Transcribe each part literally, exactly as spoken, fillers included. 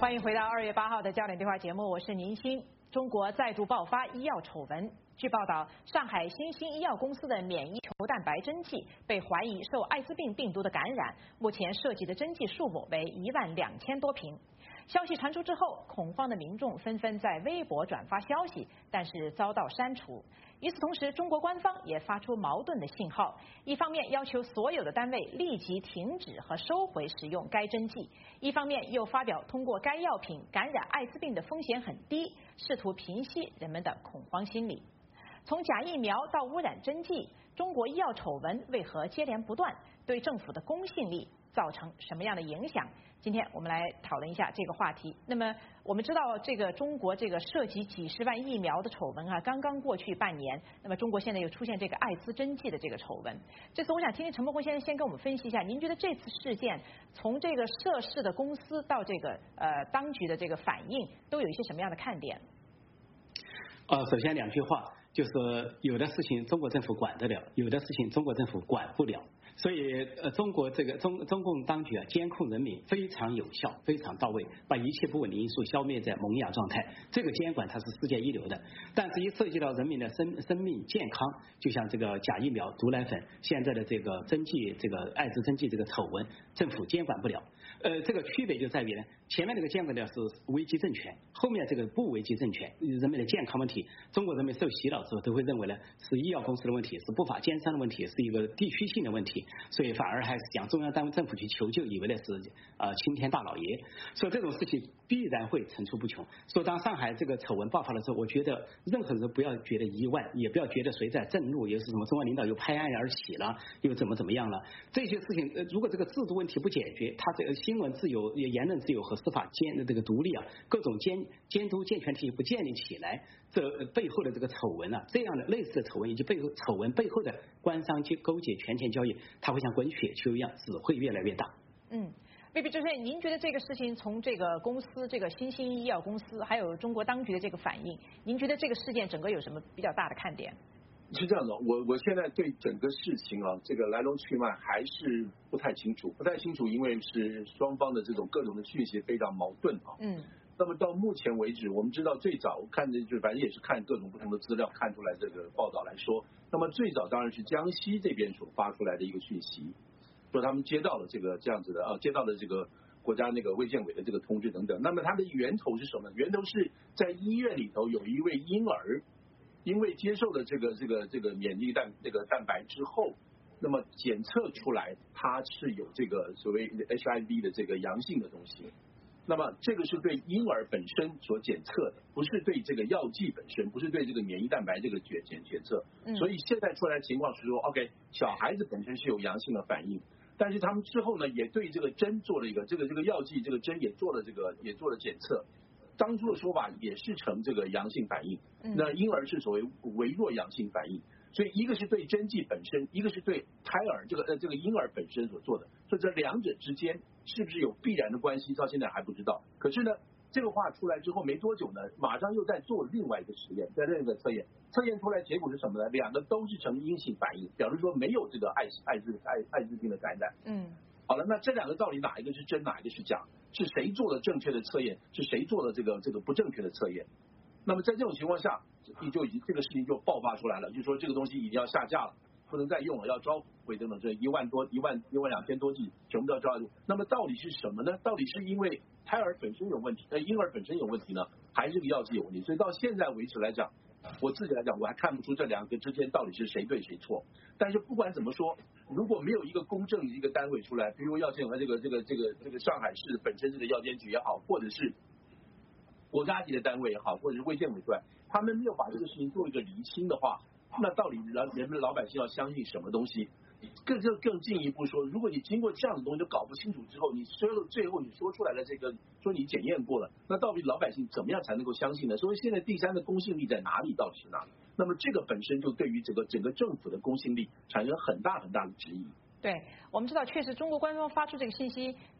欢迎回到二月八号的焦点对话节目，我是宁鑫。中国再度爆发医药丑闻。据报道，上海新兴医药公司的免疫球蛋白针剂被怀疑受艾滋病病毒的感染，目前涉及的针剂数目为一万两千多瓶。消息传出之后，恐慌的民众纷纷在微博转发消息，但是遭到删除。与此同时，中国官方也发出矛盾的信号，一方面要求所有的单位立即停止和收回使用该针剂，一方面又发表通过该药品感染艾滋病的风险很低，试图平息人们的恐慌心理。从假疫苗到污染针剂，中国医药丑闻为何接连不断？对政府的公信力造成什么样的影响？今天我们来讨论一下这个话题。那么我们知道，这个中国这个涉及几十万疫苗的丑闻啊，刚刚过去半年。那么中国现在又出现这个艾滋针剂的这个丑闻。这次我想听听陈伯宏先生先跟我们分析一下，您觉得这次事件从这个涉事的公司到这个呃当局的这个反应，都有一些什么样的看点？ 呃，首先两句话。就是有的事情中国政府管得了，有的事情中国政府管不了。所以呃，中国这个中中共当局啊，监控人民非常有效，非常到位，把一切不稳定因素消灭在萌芽状态。这个监管它是世界一流的，但是一涉及到人民的生生命健康，就像这个假疫苗、毒奶粉，现在的这个针剂、这个艾滋针剂这个丑闻，政府监管不了。呃，这个区别就在于呢，前面这个监管的是危机政权，后面这个不危机政权，人民的健康问题，中国人民受洗脑之后都会认为呢是医药公司的问题，是不法奸商的问题，是一个地区性的问题，所以反而还是讲中央单位政府去求救，以为呢是呃青天大老爷，所以这种事情必然会层出不穷。所以当上海这个丑闻爆发的时候，我觉得任何人不要觉得意外，也不要觉得谁在震怒，又是什么中央领导又拍案而起了，又怎么怎么样了，这些事情呃如果这个制度问题不解决，它这个新闻自由、言论自由和司法监的这个独立啊，各种监监督健全体系不建立起来，这背后的这个丑闻啊，这样的类似的丑闻以及背后丑闻背后的官商勾结、权钱交易，它会像滚雪球一样，只会越来越大。 嗯，魏秘书长，您觉得这个事情从这个公司、这个新兴医药公司，还有中国当局的这个反应，您觉得这个事件整个有什么比较大的看点？ 是这样的，我我现在对整个事情啊，这个来龙去脉还是不太清楚，不太清楚，因为是双方的这种各种的讯息非常矛盾啊。嗯。那么到目前为止，我们知道最早看的就反正也是看各种不同的资料看出来这个报道来说，那么最早当然是江西这边所发出来的一个讯息，说他们接到了这个这样子的啊，接到了这个国家那个卫健委的这个通知等等。那么它的源头是什么？源头是在医院里头有一位婴儿。因为接受了这个这个这个免疫蛋这个蛋白之后，那么检测出来它是有这个所谓 H I V 的这个阳性的东西，那么这个是对婴儿本身所检测的，不是对这个药剂本身，不是对这个免疫蛋白这个检检检测。所以现在出来的情况是说 ，OK， 小孩子本身是有阳性的反应，但是他们之后呢，也对这个针做了一个这个这个药剂这个针也做了这个也做了检测。当初的说法也是呈这个阳性反应，那婴儿是所谓微弱阳性反应，所以一个是对针剂本身，一个是对胎儿这个呃这个婴儿本身所做的，所以这两者之间是不是有必然的关系，到现在还不知道。可是呢，这个话出来之后没多久呢，马上又在做另外一个实验，在另一个测验，测验出来结果是什么呢？两个都是呈阴性反应，表示说没有这个艾艾滋艾艾滋病的感染。嗯。好了，那这两个到底哪一个是真，哪一个是假？是谁做了正确的测验？是谁做了这个这个不正确的测验？那么在这种情况下，你就已经这个事情就爆发出来了，就说这个东西已经要下架了，不能再用了，要召回等等，这一万多、一万、一万两千多剂全部都要召回。那么到底是什么呢？到底是因为胎儿本身有问题，呃，婴儿本身有问题呢，还是这个药剂有问题？所以到现在为止来讲，我自己来讲，我还看不出这两个之间到底是谁对谁错。但是不管怎么说，如果没有一个公正的一个单位出来，比如药监和这个这个这个这个上海市本身这个药监局也好，或者是国家级的单位也好，或者是卫健委出来，他们没有把这个事情做一个厘清的话，那到底人人们老百姓要相信什么东西？更更更进一步说，如果你经过这样的东西都搞不清楚之后，你最后最后你说出来的这个说你检验过了，那到底老百姓怎么样才能够相信呢？所以现在第三的公信力在哪里？到底是哪里？那么这个本身就对于整个整个政府的公信力产生很大很大的质疑。 对，我们知道，确实中国官方发出这个信息，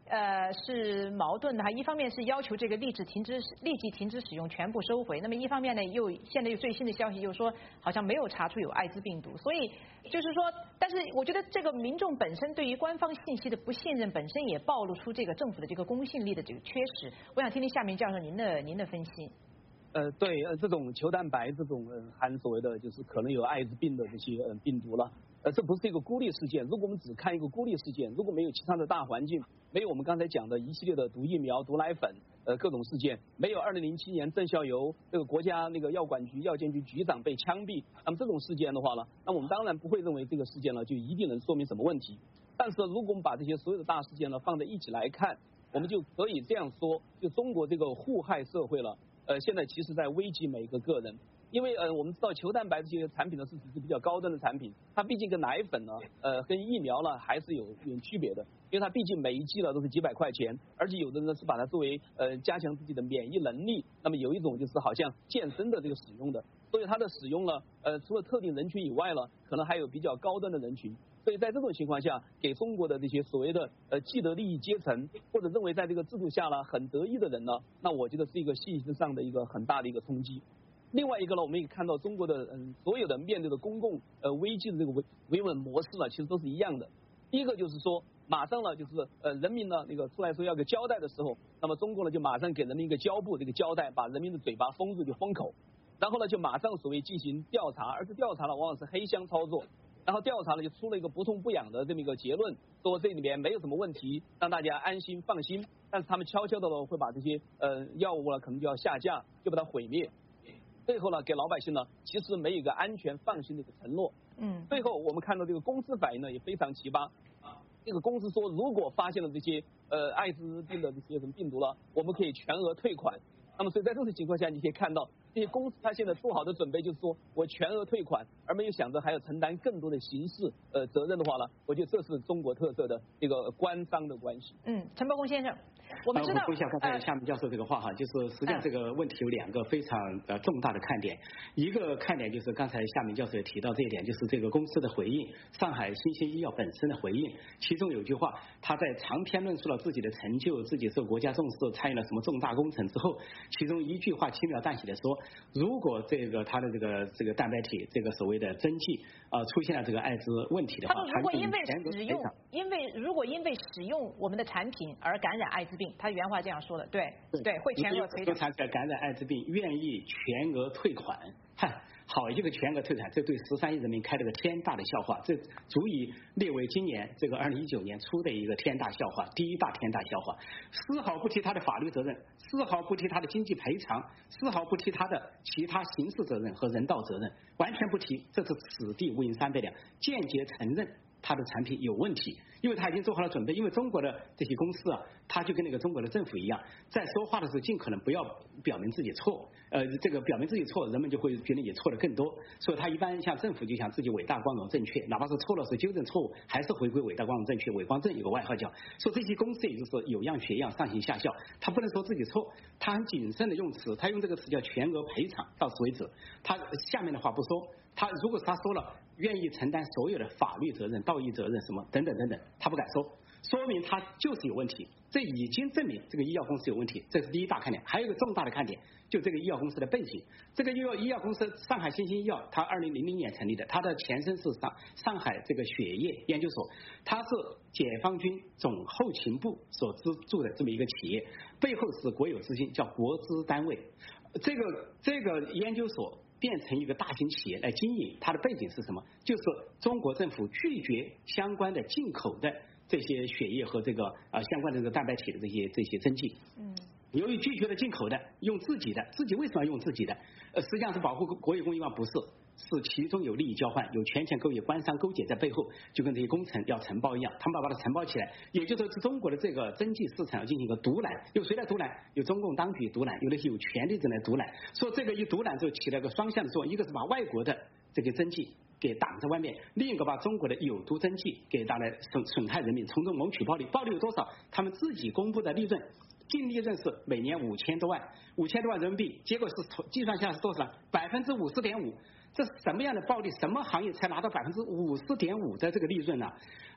呃，是矛盾的哈。一方面是要求这个立即停止立即停止使用，全部收回。那么一方面呢，又现在有最新的消息，就是说好像没有查出有艾滋病毒。所以就是说，但是我觉得这个民众本身对于官方信息的不信任，本身也暴露出这个政府的这个公信力的这个缺失。我想听听夏明教授您的您的分析。 呃，对，呃，这种球蛋白这种呃含所谓的就是可能有艾滋病的这些呃病毒了。呃，这不是一个孤立事件。如果我们只看一个孤立事件，如果没有其他的大环境，没有我们刚才讲的一系列的毒疫苗、毒奶粉，呃，各种事件，没有二零零七年郑孝游这个国家那个药管局药监局局长被枪毙，那么这种事件的话呢，那我们当然不会认为这个事件呢就一定能说明什么问题。但是如果我们把这些所有的大事件呢放在一起来看，我们就可以这样说，就中国这个互害社会了，呃，现在其实在危及每个个人。因为呃，我们知道球蛋白这些产品呢是是比较高端的产品，它毕竟跟奶粉呢，呃，跟疫苗呢还是有有区别的，因为它毕竟每一剂呢都是几百块钱，而且有的呢是把它作为呃加强自己的免疫能力，那么有一种就是好像健身的这个使用的，所以它的使用呢，呃，除了特定人群以外呢，可能还有比较高端的人群。所以在这种情况下，给中国的这些所谓的呃既得利益阶层，或者认为在这个制度下呢很得意的人呢，那我觉得是一个信息上的一个很大的一个冲击。另外一个呢，我们也看到中国的嗯所有的面对的公共呃危机的这个维维稳模式呢，其实都是一样的。第一个就是说，马上呢就是呃人民呢那个出来说要个交代的时候，那么中国呢就马上给人民一个胶布这个胶带，把人民的嘴巴封住就封口，然后呢就马上所谓进行调查，而这调查呢往往是黑箱操作。然后调查呢就出了一个不痛不痒的这么一个结论，说这里面没有什么问题，让大家安心放心。但是他们悄悄的呢会把这些呃药物呢可能就要下架，就把它毁灭。最后呢给老百姓呢其实没有一个安全放心的一个承诺。嗯。最后我们看到这个公司反应呢也非常奇葩。这个公司说，如果发现了这些呃艾滋病的这些什么病毒了，我们可以全额退款。那么所以在这种情况下，你可以看到这些公司它现在做好的准备就是说我全额退款，而没有想着还要承担更多的刑事呃责任的话呢，我觉得这是中国特色的这个官商的关系。 嗯，陈伯公先生，我们知道。 我补一下刚才夏明教授这个话哈，就是实际上这个问题有两个非常呃重大的看点，一个看点就是刚才夏明教授也提到这一点，就是这个公司的回应，上海新兴医药本身的回应，其中有句话，他在长篇论述了自己的成就，自己受国家重视，参与了什么重大工程之后，其中一句话轻描淡写的说，如果这个他的这个这个蛋白体这个所谓的针剂啊、呃、出现了这个艾滋问题的话， 他说如果因为使用，因为如果因为使用我们的产品而感染艾滋病，他原话这样说的，对对，会全额退款。 感染艾滋病愿意全额退款，嗨，好一个全额退款，这对十三亿人民开了个天大的笑话，这足以列为今年这个二零一九年出的一个天大笑话，第一大天大笑话，丝毫不提他的法律责任，丝毫不提他的经济赔偿，丝毫不提他的其他刑事责任和人道责任，完全不提，这是此地无银三百两，间接承认他的产品有问题，因为他已经做好了准备。因为中国的这些公司啊，他就跟那个中国的政府一样，在说话的时候尽可能不要表明自己错，呃，这个表明自己错，人们就会觉得你错的更多。所以他一般像政府就想自己伟大光荣正确，哪怕是错了是纠正错误，还是回归伟大光荣正确。伟光正有个外号叫，说这些公司也就是说有样学样，上行下效，他不能说自己错，他很谨慎的用词，他用这个词叫全额赔偿，到此为止。他下面的话不说。他如果他说了愿意承担所有的法律责任、道义责任什么等等等等，他不敢说，说明他就是有问题。这已经证明这个医药公司有问题，这是第一大看点。还有一个重大的看点，就这个医药公司的背景。这个医药医药公司上海新兴医药，它二零零零年成立的，它的前身是上上海这个血液研究所，它是解放军总后勤部所资助的这么一个企业，背后是国有资金，叫国资单位。这个这个研究所变成一个大型企业来经营，它的背景是什么？就是中国政府拒绝相关的进口的这些血液和这个啊、呃、相关的这个蛋白体的这些这些针剂。嗯。由于拒绝了进口的，用自己的，自己为什么要用自己的？呃，实际上是保护国有供应吗？不是，是其中有利益交换，有权钱勾结、官商勾结在背后，就跟这些工程要承包一样，他们把它承包起来。也就是说，中国的这个针剂市场要进行一个独揽，有谁来独揽？有中共当局独揽，有那些有权力者来独揽。说这个一独揽就起了个双向的作用，一个是把外国的这个针剂给挡在外面，另一个把中国的有毒针剂给带来损损害人民，从中谋取暴利。暴利有多少？他们自己公布的利润。净利润是每年五千多万，五千多万人民币，结果是计算下来是多少？百分之五十点五，这是什么样的暴利？什么行业才拿到百分之五十点五的这个利润呢？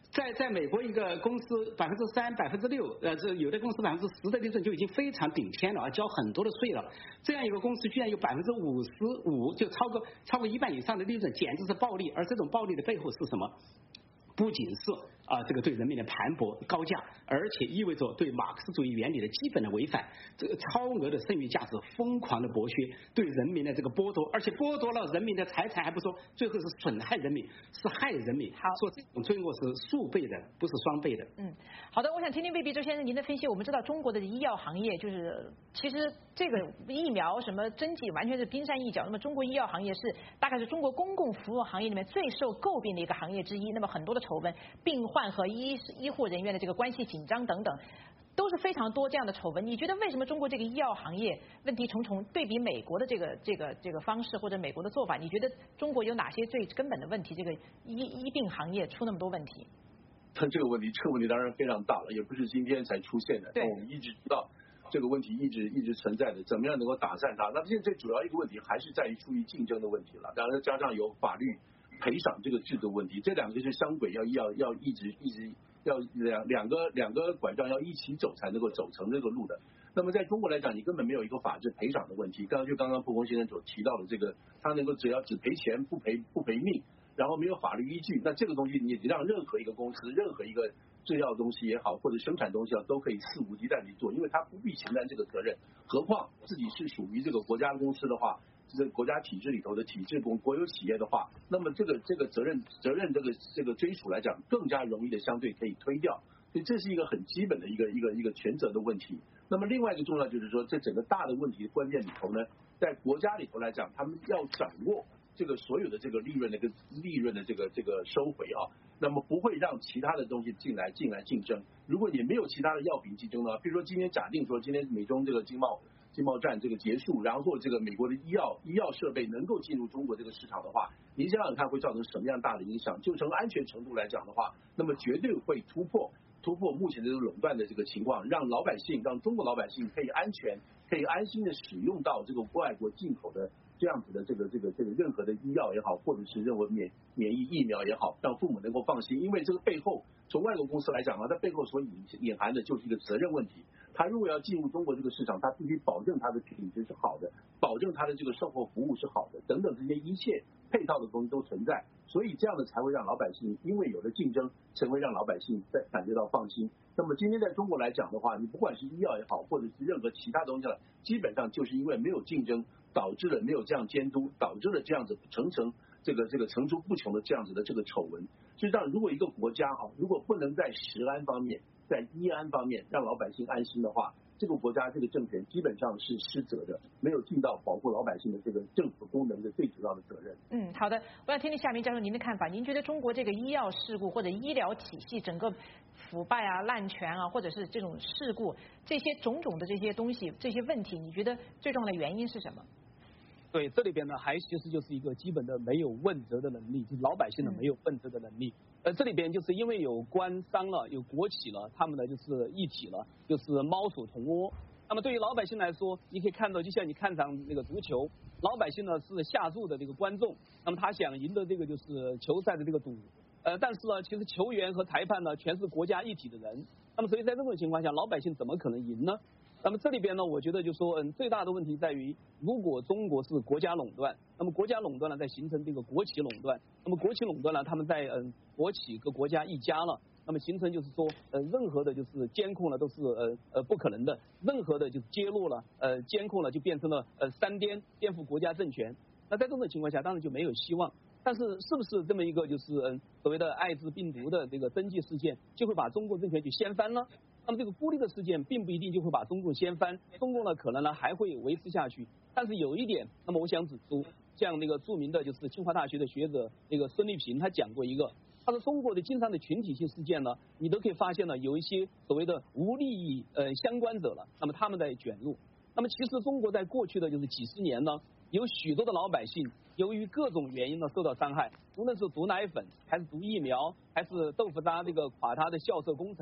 在在美国一个公司百分之三、百分之六，呃，这有的公司百分之十的利润就已经非常顶天了，啊，交很多的税了。这样一个公司居然有百分之五十五，就超过超过一半以上的利润，简直是暴利。而这种暴利的背后是什么？不仅是啊这个对人民的盘剥高价，而且意味着对马克思主义原理的基本的违反，这个超额的剩余价值疯狂的剥削，对人民的这个剥夺，而且剥夺了人民的财产，还不说，最后是损害人民，是害人民。 好， 说这种罪恶是数倍的，不是双倍的。 嗯，好的，我想听听魏必周先生您的分析。我们知道中国的医药行业就是其实这个疫苗什么针剂完全是冰山一角，那么中国医药行业是大概是中国公共服务行业里面最受诟病的一个行业之一，那么很多的丑闻，病患和医医护人员的这个关系紧张等等，都是非常多这样的丑闻。你觉得为什么中国这个医药行业问题重重？对比美国的这个这个这个方式或者美国的做法，你觉得中国有哪些最根本的问题？这个医医病行业出那么多问题？ 但这个问题，这个问题当然非常大了，也不是今天才出现的。 对， 我们一直知道这个问题一直一直存在的，怎么样能够打散它？那现在最主要一个问题还是在于出于竞争的问题了，当然加上有法律赔偿这个制度问题，这两个是相轨，要要要一直一直要两两个两个拐杖要一起走才能够走成这个路的。那么在中国来讲，你根本没有一个法治赔偿的问题。刚刚就刚刚蒲公先生所提到的这个，他能够只要只赔钱不赔不赔命，然后没有法律依据，那这个东西你让任何一个公司、任何一个制药东西也好，或者生产东西啊，都可以肆无忌惮地做，因为他不必承担这个责任。何况自己是属于这个国家公司的话，这个国家体制里头的体制公国有企业的话，那么这个这个责任责任这个这个追属来讲，更加容易的相对可以推掉。所以这是一个很基本的一个一个一个权责的问题。那么另外一个重要就是说，这整个大的问题关键里头呢，在国家里头来讲，他们要掌握这个所有的这个利润的跟利润的这个这个收回啊，那么不会让其他的东西进来进来竞争。如果你没有其他的药品竞争呢，比如说今天假定说今天美中这个经贸经贸战这个结束，然后这个美国的医药医药设备能够进入中国这个市场的话，您想想看会造成什么样大的影响？就从安全程度来讲的话，那么绝对会突破突破目前的垄断的这个情况，让老百姓让中国老百姓可以安全可以安心的使用到这个外国进口的这样子的这个这个这个任何的医药也好，或者是任何免免疫疫苗也好，让父母能够放心。因为这个背后从外国公司来讲啊，它背后所隐隐含的就是一个责任问题。它如果要进入中国这个市场，它必须保证它的品质是好的，保证它的这个售后服务是好的，等等这些一切配套的东西都存在。所以这样的才会让老百姓因为有了竞争，才会让老百姓在感觉到放心。那么今天在中国来讲的话，你不管是医药也好，或者是任何其他东西了，基本上就是因为没有竞争，导致了没有这样监督，导致了这样子层层这个这个层出不穷的这样子的这个丑闻。实际上，如果一个国家啊，如果不能在食安方面，在医安方面让老百姓安心的话，这个国家这个政权基本上是失责的，没有尽到保护老百姓的这个政府功能的最主要的责任。 嗯，好的，我想听听夏明教授您的看法。您觉得中国这个医药事故或者医疗体系整个腐败啊、滥权啊，或者是这种事故，这些种种的这些东西、这些问题，你觉得最重要的原因是什么？ 对，这里边呢，还其实就是一个基本的没有问责的能力，就是老百姓的没有问责的能力。呃，这里边就是因为有官商了，有国企了，他们呢就是一体了，就是猫鼠同窝。那么对于老百姓来说，你可以看到，就像你看场那个足球，老百姓呢是下注的这个观众，那么他想赢得这个就是球赛的这个赌。呃，但是呢，其实球员和裁判呢全是国家一体的人，那么所以在这种情况下，老百姓怎么可能赢呢？那么这里边呢，我觉得就说，嗯，最大的问题在于，如果中国是国家垄断，那么国家垄断呢，在形成这个国企垄断，那么国企垄断呢，他们在嗯国企和国家一家了，那么形成就是说，呃，任何的就是监控呢都是呃呃不可能的，任何的就是揭露了，呃监控了就变成了呃三颠颠覆国家政权。那在这种情况下，当然就没有希望。但是是不是这么一个就是嗯所谓的艾滋病毒的这个登记事件，就会把中国政权就掀翻呢？那么这个孤立的事件并不一定就会把中共掀翻，中共呢可能呢还会维持下去。但是有一点，那么我想指出，像那个著名的就是清华大学的学者那个孙立平，他讲过一个，他说中国的经常的群体性事件呢，你都可以发现呢有一些所谓的无利益呃相关者了，那么他们在卷入。那么其实中国在过去的就是几十年呢，有许多的老百姓由于各种原因呢受到伤害，无论是毒奶粉还是毒疫苗还是豆腐渣这个垮塌的校舍工程，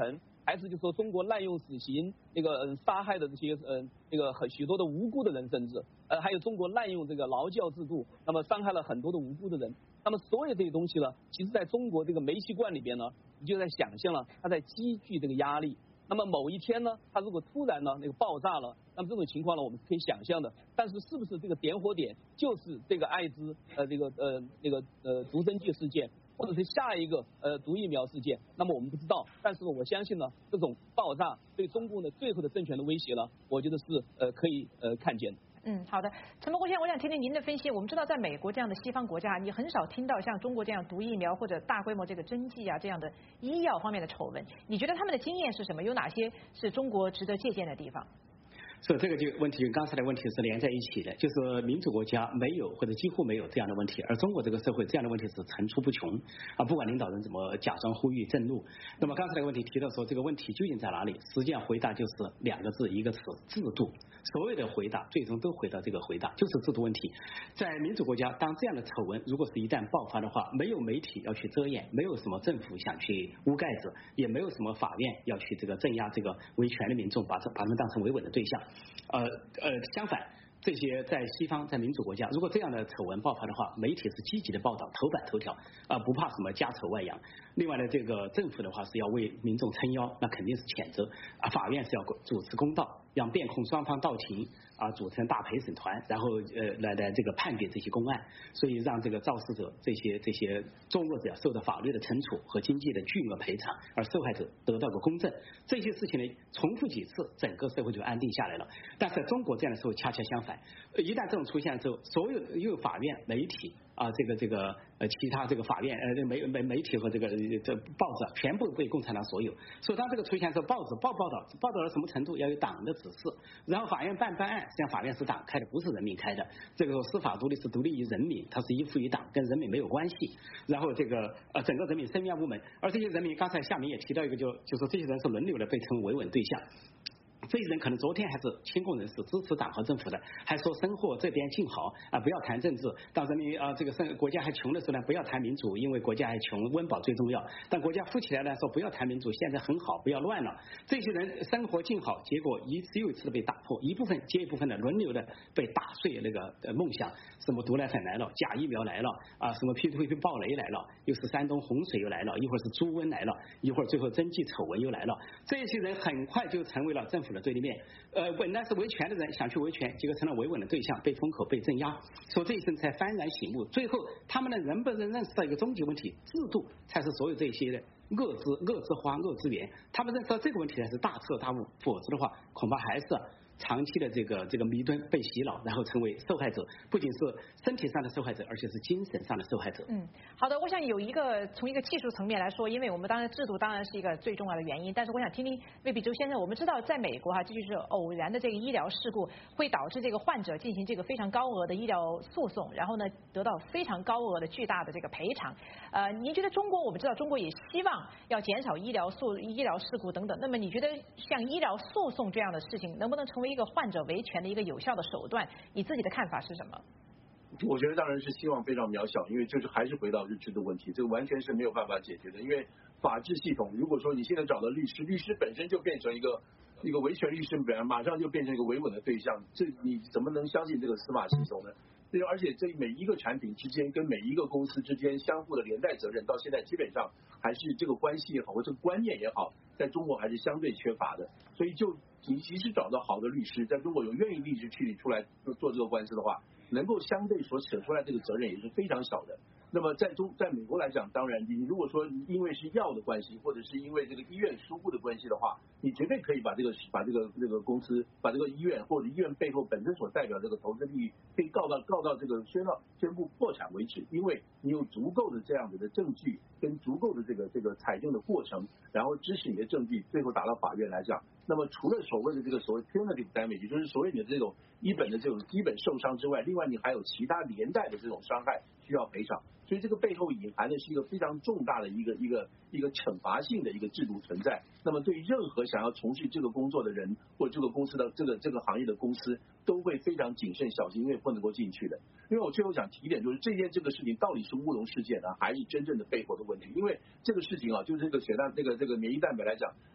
还是就说中国滥用死刑，那个嗯杀害的这些嗯那个很许多的无辜的人，甚至呃还有中国滥用这个劳教制度，那么伤害了很多的无辜的人。那么所有这些东西呢，其实在中国这个煤气罐里边呢，你就在想象了它在积聚这个压力。那么某一天呢，它如果突然呢那个爆炸了，那么这种情况呢我们是可以想象的。但是是不是这个点火点就是这个艾滋呃这个呃那个呃毒针剂事件，或者是下一个呃毒疫苗事件，那么我们不知道。但是我相信呢，这种爆炸对中共的最后的政权的威胁呢，我觉得是呃可以呃看见的。 嗯，好的，陈伯国先生，我想听听您的分析。我们知道，在美国这样的西方国家，你很少听到像中国这样毒疫苗或者大规模这个针剂啊这样的医药方面的丑闻。你觉得他们的经验是什么？有哪些是中国值得借鉴的地方？ 所以这个就问题跟刚才的问题是连在一起的，就是民主国家没有或者几乎没有这样的问题，而中国这个社会这样的问题是层出不穷啊！不管领导人怎么假装呼吁震怒，那么刚才的问题提到说这个问题究竟在哪里？实际上回答就是两个字，一个词：制度。所有的回答最终都回到这个回答，就是制度问题。在民主国家，当这样的丑闻如果是一旦爆发的话，没有媒体要去遮掩，没有什么政府想去捂盖子，也没有什么法院要去这个镇压这个维权的民众，把这把他们当成维稳的对象。呃呃，相反，这些在西方在民主国家，如果这样的丑闻爆发的话，媒体是积极的报道，头版头条啊、呃，不怕什么家丑外扬。另外呢，这个政府的话是要为民众撑腰，那肯定是谴责啊，法院是要主持公道，让辩控双方到庭啊，组成大陪审团，然后呃来来这个判决这些公案，所以让这个肇事者这些这些作恶者受到法律的惩处和经济的巨额赔偿，而受害者得到个公正。这些事情呢，重复几次，整个社会就安定下来了。但是在中国这样的时候恰恰相反，一旦这种出现之后，所有又有法院、媒体啊，这个这个呃其他这个法院呃媒媒媒体和这个这报纸全部被共产党所有。所以当这个出现之后，报纸报报道报道到什么程度，要有党的指示，然后法院办办案，实际上法院是党开的，不是人民开的。这个司法独立是独立于人民，它是依附于党，跟人民没有关系。然后这个呃整个人民生冤无门，而这些人民刚才夏明也提到一个就，就就说这些人是轮流的被称为维稳对象。这些人可能昨天还是亲共人士，支持党和政府的，还说生活这边静好啊，不要谈政治。当人民啊这个生国家还穷的时候呢，不要谈民主，因为国家还穷，温饱最重要。但国家富起来呢，说不要谈民主，现在很好，不要乱了。这些人生活静好，结果一次又一次的被打破，一部分接一部分的轮流的被打碎那个呃梦想，什么毒奶粉来了，假疫苗来了啊，什么 P to P 暴雷来了，又是山东洪水又来了，一会儿是猪瘟来了，一会儿最后针剂丑闻又来了。这些人很快就成为了政府的对立面，呃，本来是维权的人想去维权，结果成了维稳的对象，被封口、被镇压，所以这一生才幡然醒悟。最后，他们呢，能不能认识到一个终极问题：制度才是所有这些的恶之恶之花、恶之源。他们认识到这个问题才是大彻大悟，否则的话，恐怕还是长期的这个这个迷蹲被洗脑，然后成为受害者，不仅是身体上的受害者，而且是精神上的受害者。 嗯，好的，我想有一个从一个技术层面来说，因为我们当然制度当然是一个最重要的原因，但是我想听听魏必洲先生，我们知道在美国哈、啊，这就是偶然的这个医疗事故会导致这个患者进行这个非常高额的医疗诉讼，然后呢得到非常高额的巨大的这个赔偿。呃，您觉得中国，我们知道中国也希望要减少医疗诉医疗事故等等，那么你觉得像医疗诉讼这样的事情能不能成为一个患者维权的一个有效的手段？你自己的看法是什么？ 我觉得当然是希望非常渺小，因为就是还是回到日制的问题，这个完全是没有办法解决的。因为法治系统，如果说你现在找到律师，律师本身就变成一个一个维权律师，本来马上就变成一个维稳的对象，这你怎么能相信这个司法系统呢？而且这每一个产品之间跟每一个公司之间相互的连带责任，到现在基本上还是这个关系也好，或这个观念也好，在中国还是相对缺乏的。所以就你即使找到好的律师，在中国有愿意律师去出来做这个官司的话，能够相对所扯出来这个责任也是非常小的。那么在中在美国来讲，当然你如果说因为是药的关系，或者是因为这个医院疏忽的关系的话，你绝对可以把这个把这个这个公司把这个医院或者医院背后本身所代表这个投资利益，可以告到告到这个宣告宣布破产为止，因为你有足够的这样子的证据跟足够的这个这个采证的过程，然后支持你的证据，最后打到法院来讲。那么除了所谓的这个所谓 punitive damage， 就是所谓你的这种一本的这种基本受伤之外，另外你还有其他连带的这种伤害需要赔偿，所以这个背后隐含的是一个非常重大的一个一个一个惩罚性的一个制度存在。那么对于任何想要从事这个工作的人或这个公司的这个这个行业的公司，都会非常谨慎小心，因为不能够进去的。因为我最后想提一点，就是这件这个事情到底是乌龙事件呢，还是真正的背后的问题？因为这个事情啊，就是这个血蛋这个这个免疫蛋白来讲，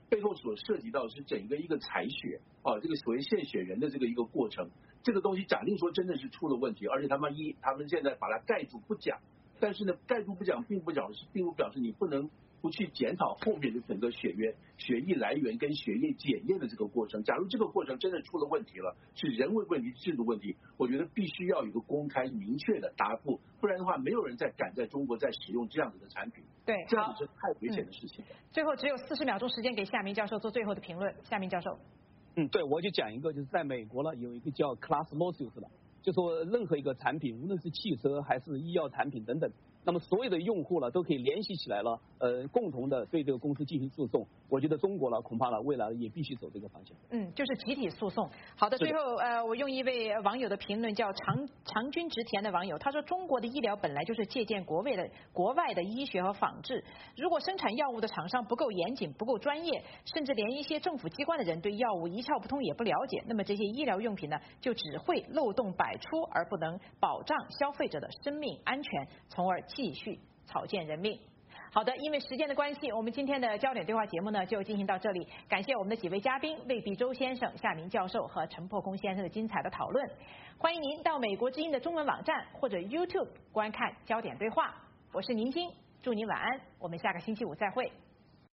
背后所涉及到的是整个一个采血啊，这个所谓献血人的这个一个过程。这个东西假定说真的是出了问题，而且他们一他们现在把它盖住不讲，但是呢，盖住不讲并不表示并不表示你不能不去检讨后面的整个血源、血液来源跟血液检验的这个过程。假如这个过程真的出了问题了，是人为问题、制度问题，我觉得必须要有一个公开明确的答复，不然的话，没有人再敢在中国再使用这样子的产品。 对， 这样子是太危险的事情。 嗯、最后只有四十秒钟时间给夏明教授做最后的评论。夏明教授。 嗯，对，我就讲一个，就是在美国呢有一个叫 class lawsuit 的，就说任何一个产品，无论是汽车还是医药产品等等，那么所有的用户呢都可以联系起来了，呃，共同的对这个公司进行诉讼。我觉得中国呢恐怕呢未来也必须走这个方向。 嗯，就是集体诉讼。好的，最后呃，我用一位网友的评论叫长长君直田的网友，他说中国的医疗本来就是借鉴国外的国外的医学和仿制，如果生产药物的厂商不够严谨、不够专业，甚至连一些政府机关的人对药物一窍不通也不了解，那么这些医疗用品呢就只会漏洞百出，而不能保障消费者的生命安全，从而继续草菅人命。好的，因为时间的关系，我们今天的焦点对话节目呢就进行到这里。感谢我们的几位嘉宾魏必周先生、夏明教授和陈破空先生的精彩的讨论。欢迎您到美国之音的中文网站或者 YouTube 观看焦点对话。我是宁晶，祝您晚安，我们下个星期五再会。